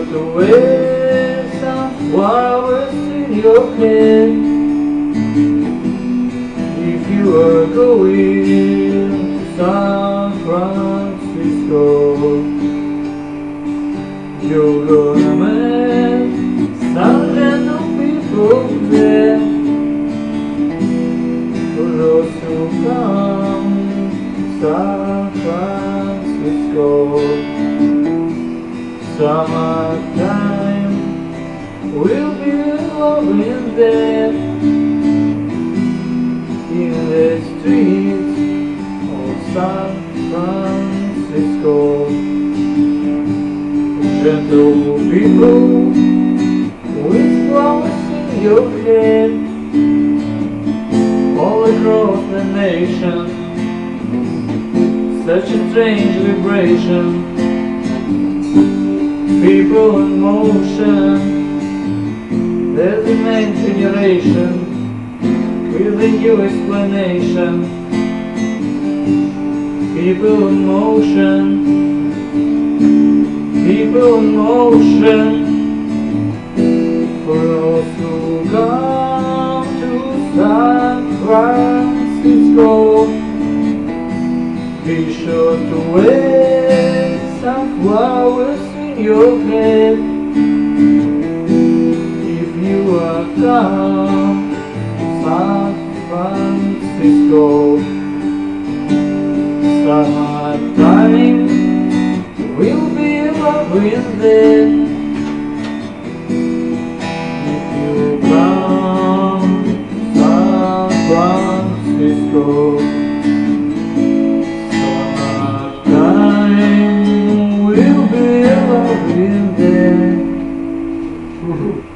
sure to wear some flowers in your head if you are going to San Francisco. You're gonna meet some random people there, for those who come to San Francisco. Summertime will be loving there in the streets of San Francisco. Gentle people with flowers in your head all across the nation, such a strange vibration. People in motion, there's a main generation with a new explanation. People in motion, people in motion, for those who come to San Francisco. Be sure to wear some flowers in your head if you are come to San Francisco. Summertime will be loving there if you come to San Francisco. Summertime will be loving there.